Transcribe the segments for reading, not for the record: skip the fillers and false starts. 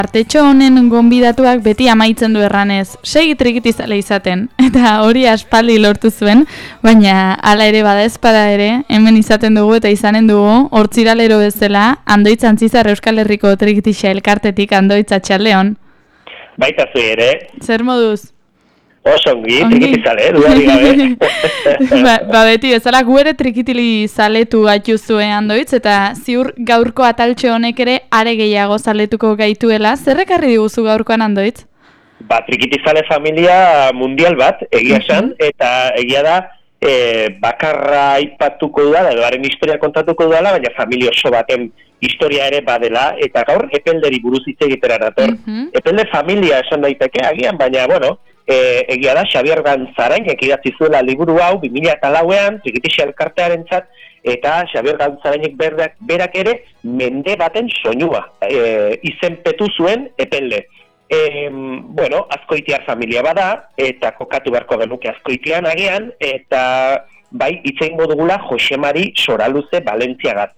Artetxo honen gonbidatuak beti amaitzen du erranez, segi trikitizale izaten, eta hori aspaldi lortu zuen, baina hala ere bada ezpada ere, hemen izaten dugu eta izanen dugu, hortziralero bezala, Andoitz Antzizar Euskal Herriko Trikitixa elkartetik Andoitz Atxaldeon. Baita zu ere. Zer moduz? Oso ongi, trikitizale, dudarik gabe. Beti, bezala gu ere trikitili zaletu gaitu zuen Andoitz, eta ziur gaurko ataltxo honek ere are gehiago zaletuko gaituela. Zer ekarri diguzu gaurkoan Andoitz? Trikitizale familia mundial bat, egia esan, eta egia da, bakarra aipatuko dudala, edo haren historia kontatuko dudala, baina familia oso baten historia ere badela, eta gaur epelderi buruz hitz egitera nator. Epelde familia esan daiteke, agian, baina, bueno, egia da, Xabier Gantzarainek idatzi zuela liburu hau 2004an, Trikitixa elkartearentzat, eta Xabier Gantzarainek berak ere mende baten soinua izenpetu zuen epelde. Bueno, Azkoitiar familia bada, eta kokatu beharko genuke Azkoitian agian, eta bai, itzein modugula Josemari Soraluze Valentziagat.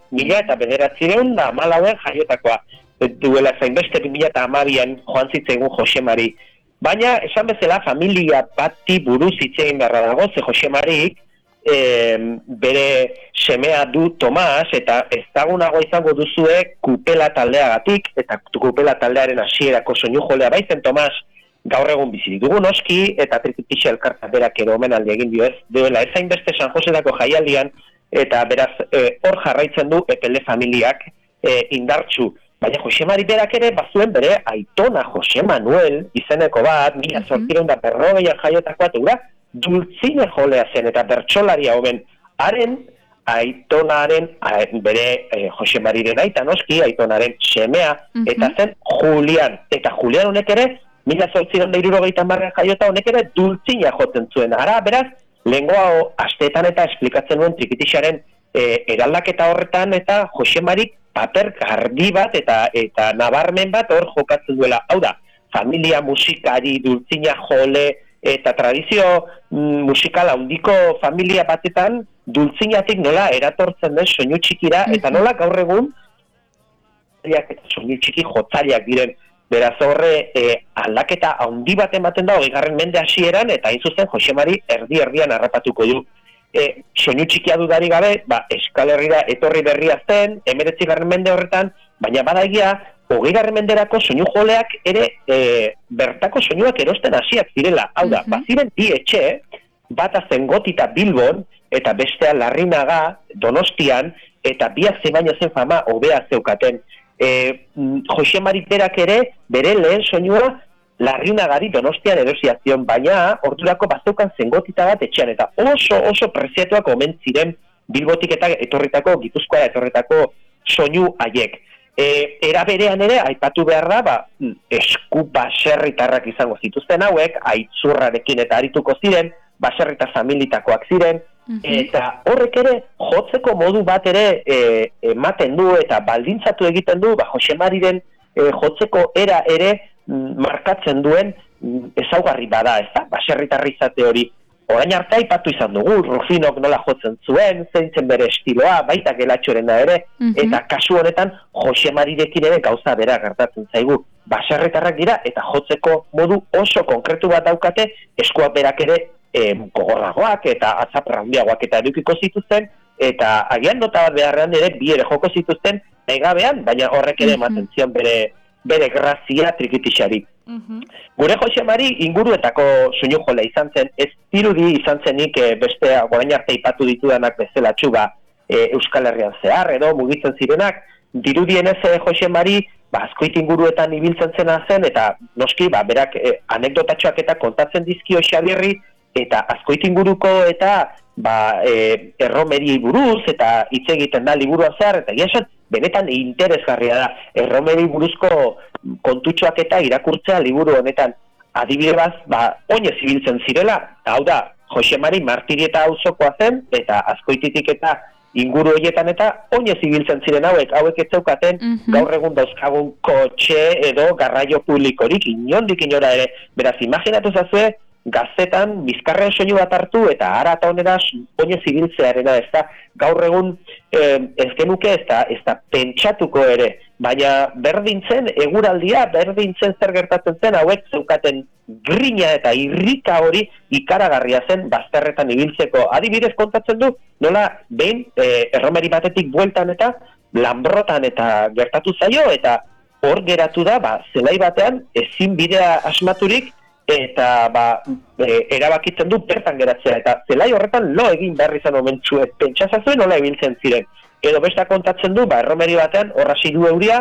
1914 jaiotakoa duela zainbeste 2012an joan zitzaigun Josemari. Baina, esan bezala, familia bati buruz hitz egin beharra dago, ze Josemarik bere semea du Tomas, eta ezagunago izango duzue Kupela taldeagatik, eta Kupela taldearen hasierako soinu jolea baizen Tomas gaur egun bizi dugu noski, eta Trikitixa elkartea berak ere omenaldi egin duela ezain beste San Josedako jaialdian, eta beraz hor jarraitzen du epelde familiak indartsu. Baina Josemari berak ere bazuen bere aitona Jose Manuel izeneko bat, 1840an jaiotakoa, eta dultzine jolea zen eta bertsolaria hoben. Haren aitonaren, bere Josemariren aita noski, aitonaren semea, eta zen Julian. Eta Julian honek ere, 1870an jaiota honek ere dultzina jotzen zuen. Ara, beraz, lehengoa asteetan eta esplikatzen nuen Trikitixaren eraldaketa horretan, eta Josemarik paper garbi bat eta nabarmen bat hor jokatzen duela. Hau da, familia musikari, dultzina jole eta tradizio musikal handiko familia batetan dultzinatik nola eratortzen den soinu txikira, eta nola gaur egun soinu txiki jotzaileak diren. Beraz horre aldaketa handi bat ematen da 20. mende hasieran, eta hain zuzen Josemari erdi-erdian harrapatuko du. Soinu txikia dudari gabe, Euskal Herrira etorri berria zen, 19. mende horretan, baina badagia, 20. menderako soinu joleak ere bertako soinuak erosten hasiak zirela. Hau da, baziren bi etxe, bata zen Gotita Bilbon, eta bestea Larrinaga Donostian, eta biak baina zen fama hobea zeukaten. Josemari berak ere, bere lehen soinua, Larrinagari Donostian erosiazion, baina ordurako bazeukan Zengotita bat etxean, eta oso preziatuak omen ziren Bilbotik eta etorritako, Gipuzkoara etorritako soinu haiek. Era berean ere, aipatu behar da, esku baserritarrak izango zituzten hauek, aitzurrarekin eta arituko ziren, baserritar familitakoak ziren, eta horrek ere jotzeko modu bat ere ematen du eta baldintzatu egiten du, Josemariren jotzeko era ere markatzen duen ezaugarri bada, ez da? Baserritarri izate hori. Orain arte aipatu izan dugu, Rufinok nola jotzen zuen, zeintzen bere estiloa, baita Gelatxorena ere, eta kasu honetan Josemarirekin ere gauza bera gertatzen zaigu. Baserritarrak dira eta jotzeko modu oso konkretu bat daukate, eskuak berak ere gogorragoak eta atzapra handiagoak eta edukiko zituzten, eta agian nota bat beharrean ere bi ere joko zituzten egabean, baina horrek ere ematen zion bere grazia Trikitixari. Gure Josemari inguruetako soinu jola izan zen, ez dirudi izan zenik beste orain arte aipatu ditudanak bezala txuba Euskal Herrian zehar edo mugitzen zirenak, dirudienez Josemari Azkoit inguruetan ibiltzen zena zen, eta noski berak anekdotatxoak eta kontatzen dizkio Xabierri, eta Azkoit inguruko eta erromeri buruz eta hitz egiten da liburuan zehar, eta esan benetan interesgarria da erromeri buruzko kontutxoak eta irakurtzea liburu honetan. Adibidez, oinez ibiltzen zirela, hau da, Josemari Martirieta auzokoa zen, eta Azkoititik eta inguru horietan eta oinez ibiltzen ziren hauek ez zeukaten gaur egun dauzkagun kotxe edo garraio publikorik inondik inora ere. Beraz, imaginatu zazue, gaztetan bizkarrean soinu bat hartu eta ara eta onera oinez ibiltzearena, ez da gaur egun ez genuke ez da pentsatuko ere, baina berdintzen eguraldia, berdintzen zer gertatzen zen, hauek zeukaten grina eta irrika hori ikaragarria zen bazterretan ibiltzeko. Adibidez kontatzen du, nola behin erromeri batetik bueltan eta Lanbrotan eta gertatu zaio, eta hor geratu da, zelai batean ezin bidea asmaturik, eta erabakitzen du bertan geratzea, eta zelai horretan lo egin behar izan momentzu, pentsazazuen nola ibiltzen ziren. Edo besta kontatzen du, erromeri batean, horrasi du euria,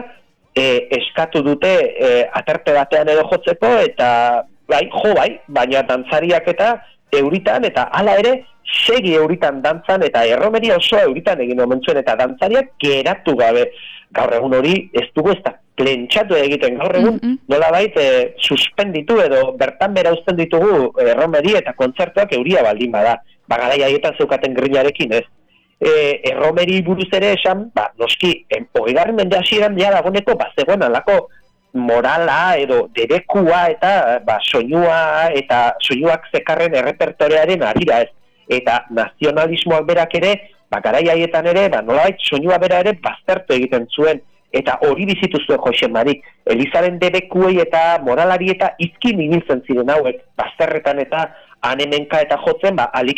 eskatu dute aterpe batean edo jotzeko, eta baina dantzariak eta euritan, eta hala ere, segi euritan dantzan, eta erromeri oso euritan egin omentzuen, eta dantzariak geratu gabe. Gaur egun hori ez dugu ez da plentsatu egiten, gaur egun nolabait suspenditu edo bertan bera uzten ditugu erromeri eta kontzertuak euria baldin bada. Garai haietan zeukaten grinarekin, ez? Erromeri buruz ere esan, noski, 20. mende hasieran ja dagoeneko zegoen alako morala edo debekua eta soinua eta soinuak zekarren errepertorearen arira, ez? Eta nazionalismoak berak ere, garai haietan ere, nolabait soinua bera ere baztertu egiten zuen, eta hori bizitu zuen Jose Marik. Elizaren debekuei eta moralari eta izkin ibiltzen ziren hauek, bazterretan eta anemenka eta jotzen, alik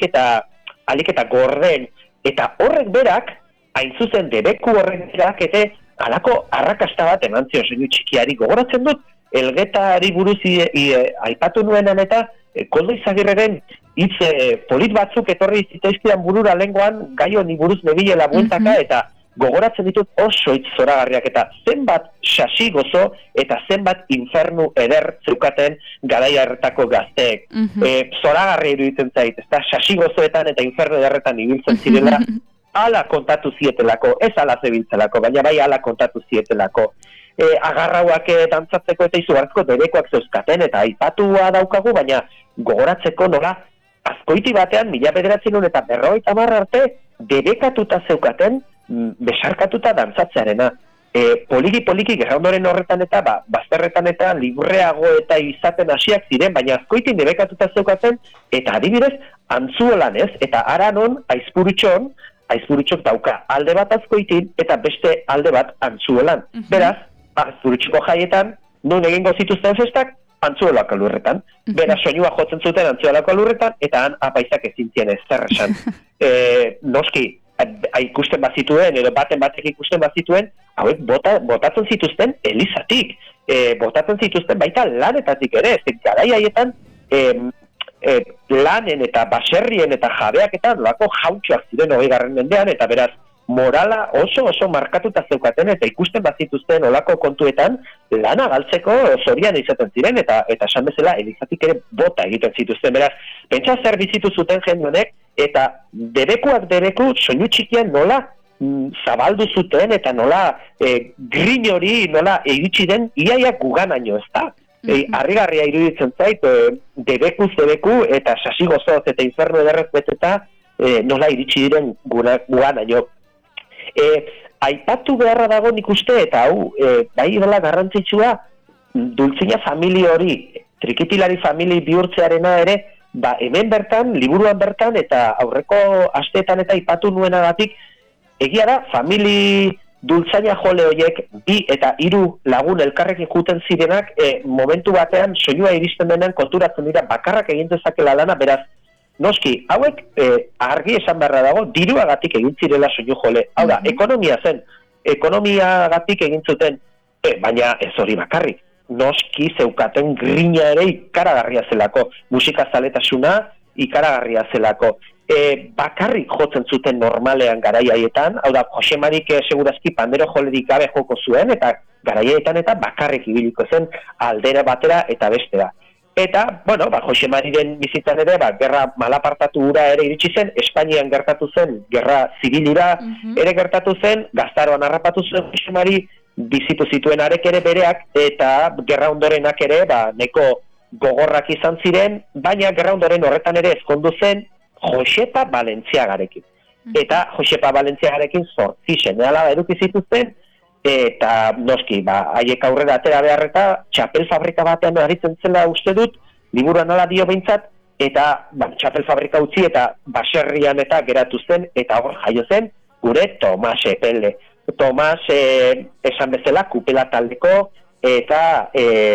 eta gorden. Eta horrek berak, hain zuzen debeku horrek berak, eta halako arrakasta bat eman zion soinu txikiari. Gogoratzen dut, Elgetari buruz aipatu nuenan eta Koldo Izagirreren hitz polit batzuk etorri zitzaizkidan burura lengoan gai honi buruz nebilela bueltaka, eta gogoratzen ditut oso hitz zoragarriak, eta zenbat sasi gozo eta zenbat infernu eder zeukaten garaia hartako gazteek. Zoragarria iruditzen zait, ez da sasi gozoetan eta infernu ederretan ibiltzen zirela, hala kontatu zietelako, ez hala zebiltzelako, baina bai hala kontatu zietelako. Agarrauak dantzatzeko eta izugarrizko debekoak zeuzkaten, eta aipatua daukagu, baina gogoratzeko nola Azkoiti batean, 1900 eta 50 arte, debekatuta zeukaten, besarkatuta dantzatzearena. Poliki gerraundoren horretan eta bazterretan eta libreago eta izaten hasiak ziren, baina Azkoitin debekatuta zeukaten, eta adibidez, Antzuolan ez, eta Aranon, Aizpurutxok dauka alde bat Azkoitin, eta beste alde bat Antzuolan. Beraz, Azpurutxoko jaietan, non egingo zituzten festak, Antzuolako lurretan. Beraz, soinua jotzen zuten Antzuolako lurretan, eta han apaizak ezin zien ez zer esan. Noski, ikusten bazituen, edo batek ikusten bazituen, hauek botatzen zituzten elizatik. Botatzen zituzten baita lanetatik ere, ez garai haietan lanen eta baserrien eta jabeak eta nolako jautxoak ziren 20. mendean, eta beraz, morala oso markatuta zeukaten, eta ikusten bazituzten olako kontuetan lana galtzeko zorian izaten ziren, eta esan bezala elizatik ere bota egiten zituzten. Beraz, pentsa zer bizitu zuten jende honek, eta debekuak debeku soinu txikian nola zabaldu zuten, eta nola grin hori nola iritsi den iaia guganaino, ez da? Harrigarria iruditzen zait, debekuz debeku eta sasi gozoz eta infernu ederrez beteta nola iritsi diren guganaino. Aipatu beharra dago nik uste, eta hau, bai dela garrantzitsua, Dultzina familia hori, trikitilari familia bihurtzearena ere, hemen bertan, liburuan bertan, eta aurreko asteetan eta aipatu nuenagatik, egia da, familia Dultzaina jole horiek 2 eta 3 lagun elkarrekin juten zirenak, momentu batean soinua iristen denean konturatzen dira bakarrak egin dezakela lana, beraz, noski, hauek argi esan beharra dago, diruagatik egin zirela soinu jole. Hau da, ekonomia zen, ekonomiagatik egin zuten, baina ez hori bakarrik. Noski zeukaten grina ere ikaragarria zelako, musika zaletasuna ikaragarria zelako. Bakarrik jotzen zuten normalean garai haietan, hau da, Jose Marik segurazki pandero jolerik gabe joko zuen, eta garai haietan eta bakarrik ibiliko zen aldera batera eta bestera. Eta, Jose Mariren bizitzan ere, gerra malapartatu hura ere iritsi zen, Espainian gertatu zen, gerra zibilura ere gertatu zen, Gaztaroan harrapatu zen Jose Mari, bizitu zituen arek ere bereak, eta gerra ondorenak ere, neko gogorrak izan ziren, baina gerra ondoren horretan ere ezkondu zen Josepa Balentziagarekin. Eta Josepa Balentziagarekin 8 seme-alaba eduki zituzten, eta noski, haiek aurrera atera behar eta txapel fabrika batean aritzen zela uste dut, liburuan ala dio behintzat, eta txapel fabrika utzi eta baserrian eta geratu zen, eta hor jaio zen gure Tomas Epelde. Tomas, esan bezala, kupela taldeko, eta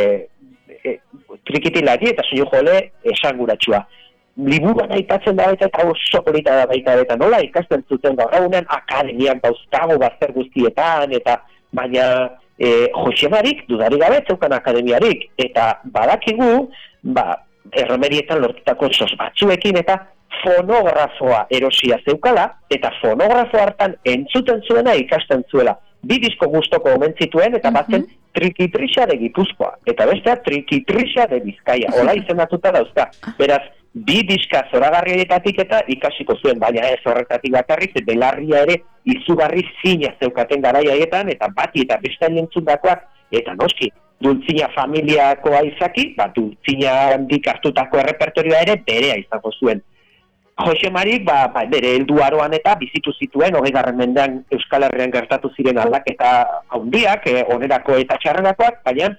trikitilari eta soinu jole esanguratsua. Liburuan aipatzen da baita eta oso polita da baita eta nola ikasten zuten gaur egunean akademiak dauzkago bazter guztietan, eta baina Josemarik dudarik gabe zeukan akademiarik, eta badakigu, erromerietan lortutako sos batzuekin eta fonografoa erosia zeukala, eta fonografo hartan entzuten zuena ikasten zuela. Bi disko guztoko omen zituen, eta batzen Trikitrisa de Gipuzkoa, eta bestea Trikitrisa de Bizkaia, hola izendatuta dauzka. Beraz, bi diska zoragarrietatik eta ikasiko zuen, baina ez horretatik bakarrik, belarria ere izugarri zina zeukaten garaiaietan, eta bati eta bestean entzundakoak, eta noski, Dultzina familiakoa izaki, Dultzina handik hartutako errepertorioa ere berea izango zuen. Josemarik, bere helduaroan eta bizitu zituen, 20. mendean Euskal Herrian gertatu ziren aldaketa handiak, onerako eta txarrenakoak, baina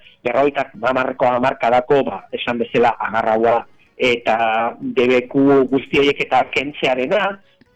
50. hamarkadako, esan bezala agarraua eta debeku guztioiek eta kentzearena,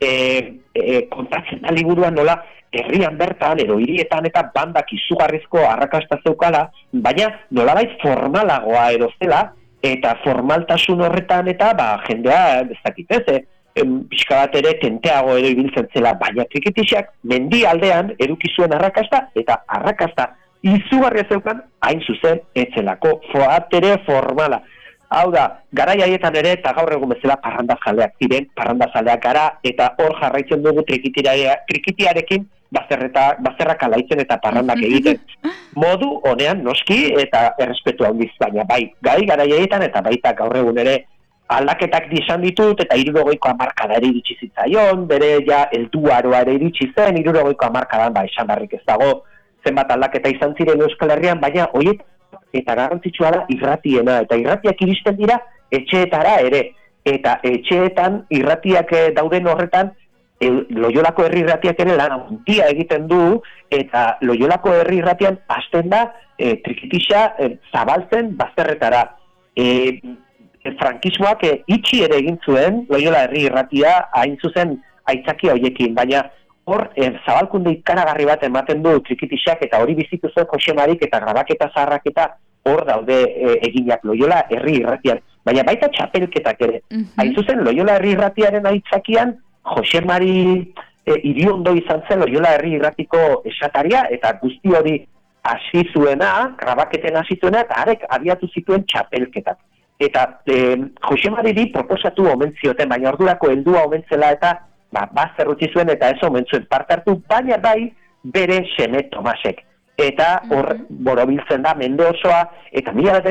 kontatzen da liburuan nola, herrian bertan, edo hirietan eta bandak izugarrizko arrakasta zeukala, baina nolabait formalagoa edo zela, eta formaltasun horretan eta jendea ez dakitez, pixka bat ere tenteago edo ibiltzen zela, baina Trikitixak mendi aldean eduki zuen arrakasta, eta arrakasta izugarria zeukan hain zuzen etzelako ere formala. Hau da, garai haietan ere, eta gaur egun bezala parrandazaleak ziren, parrandazaleak gara, eta hor jarraitzen dugu trikitiarekin bazterrak alaitzen eta parrandak egiten. Modu honean noski eta errespetu handiz, baina garai haietan eta baita gaur egun ere aldaketak izan ditut, eta 60ko hamarkada ere iritsi zitzaion, bere ja helduaroa ere iritsi zen, 60ko hamarkadan esan barrik ez dago zenbat aldaketa izan ziren Euskal Herrian, baina horiek eta garrantzitsua da irratiena, eta irratiak iristen dira etxeetara ere, eta etxeetan irratiak dauden horretan, Loiolako herri irratiak ere lan handia egiten du, eta Loiolako herri irratian hasten da Trikitixa zabaltzen bazterretara. Frankismoak itxi ere egin zuen Loiola herri irratia hain zuzen aitzakia hoiekin, baina hor zabalkunde ikaragarri bat ematen du Trikitixak, eta hori bizitu zuen Josemarik eta grabaketa zaharraketa hor daude eginak Loiola herri irratian, baina baita txapelketak ere. Hain zuzen Loiola herri irratiaren aitzakian Josemari iriondo izan zen Loiola herri irratiko esataria, eta guzti hori hasi zuena, grabaketen hasi zuena, eta harek abiatu zituen txapelketak. Eta Josemariri proposatu omen zioten, baina ordurako heldua omen zela eta bazter utzi zuen eta ez omen zuen parte hartu, baina bai bere seme Tomasek. Eta hor borobiltzen da mende osoa, eta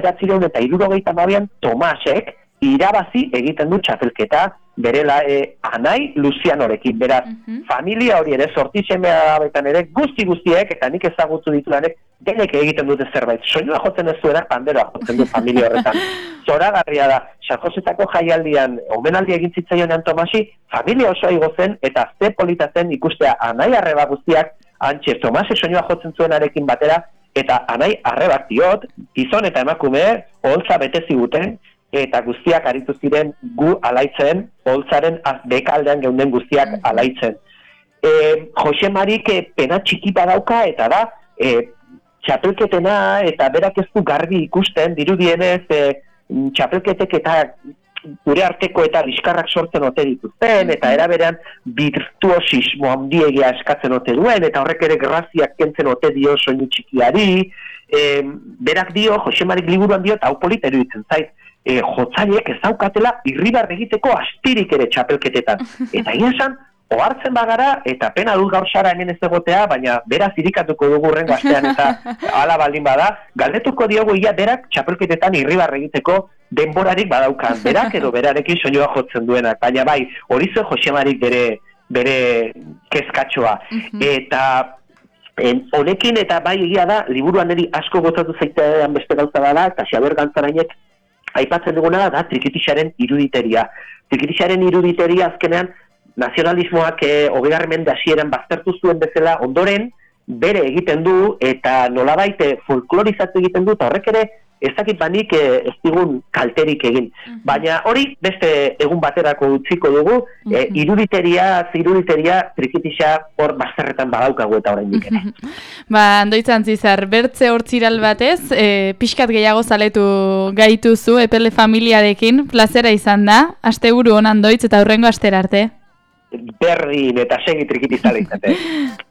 1962an Tomasek irabazi egiten du txapelketa bere anai Lucianorekin. Beraz, familia hori ere, sorti semea betan ere, guztiek, eta nik ezagutu ditulanek, denek egiten dute zerbait. Soinua jotzen ez zuenak, panderoa jotzen du familia horretan. Zoragarria da, San Josetako jaialdian, omenaldi egin zitzaionean Tomasi, familia osoa igo zen, eta ze polita zen ikustea anai arreba guztiak, antxe Tomase soinua jotzen zuenarekin batera, eta anai arrebak diot, gizon eta emakume, oholtza bete ziguten, eta guztiak aritu ziren gu alaitzen, oholtzaren bekaldean geunden guztiak alaitzen. Josemarik pena txiki badauka, eta da, txapelketena, eta berak ez du garbi ikusten, dirudienez, txapelketek eta gure arteko eta liskarrak sortzen ote dituzten, eta eraberean virtuosismo handiegia eskatzen ote duen, eta horrek ere graziak kentzen ote dio soinu txikiari, berak dio, Josemarik liburuan dio, eta hau polita iruditzen zait, jotzaiek ez daukatela irribar egiteko astirik ere txapelketetan. Eta esan, ohartzen bagara, eta pena dut gaur Sara hemen ez egotea, baina beraz irikatuko dugu hurrengo astean eta hala baldin bada, galdetuko diogu ia berak txapelketetan irribar egiteko denborarik badaukan, berak edo berarekin soinua jotzen duenak, baina bai, hori zuen Josemarik bere kezkatxoa. Eta honekin eta bai egia da, liburuan eri asko gozatu zaitean beste gauza bada, eta Xaber Gantzarainek aipatzen duguna da Trikitixaren iruditeria. Trikitixaren iruditeria azkenean nazionalismoak 20. mende hasieran baztertu zuen bezala ondoren bere egiten du eta nolabait folklorizatu egiten du, eta horrek ere ez dakit banik ez digun kalterik egin. Baina hori beste egun baterako utziko dugu, iruditeria trikitisa hor bazterretan badaukagu eta oraindik ere. Andoitzan Zizar, bertze hortziral batez, pixkat gehiago zaletu gaituzu Epele familiarekin, plazera izan da, asteburu honan doitz eta hurrengo astera arte. Berdin eta segi trikitizale izate.